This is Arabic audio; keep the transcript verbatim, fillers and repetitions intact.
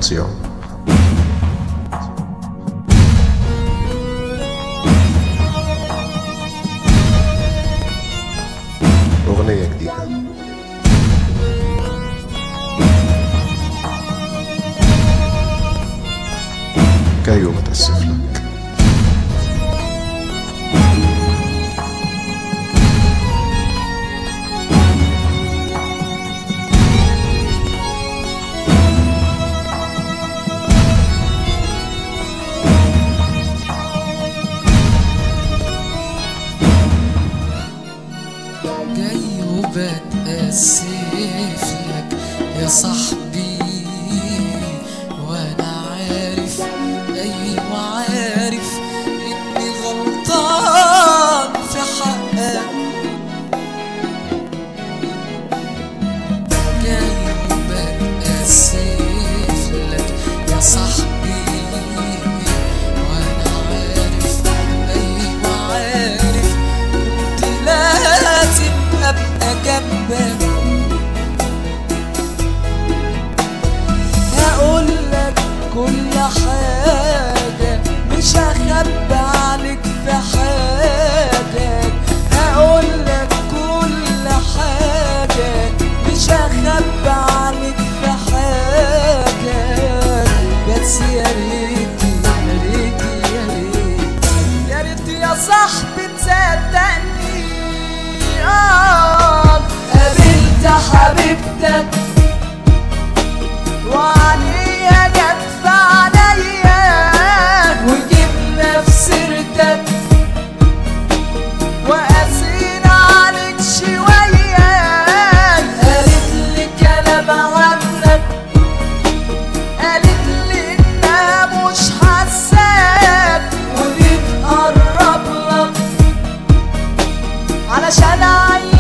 برودكسيون. أغنية جديدة. كايو بتأسف لك. جاي وبتأسف لك يا صاحبي، وانا عارف ايوه عارف اني غلطان في حقك. جاي وبتأسف لك يا صاحبي، وانا عارف ايوه عارف كنت لازم ابقى جنبك. هقولك كل حاجة مش هخبي عليك في حاجة، هقولك كل حاجة مش هخبي عليك في حاجة، بس يا ريت يا ريت يا ريت يا ريت يا صاحبي تصدقني. آه قابلت حبيبتك وعليا جت في عينيا، وجبنا في سيرتك وقاسينا عليك شوية. قالت لي كلام عنك، قالت لي انها مش حاساك وبتقرب لك علشان عايز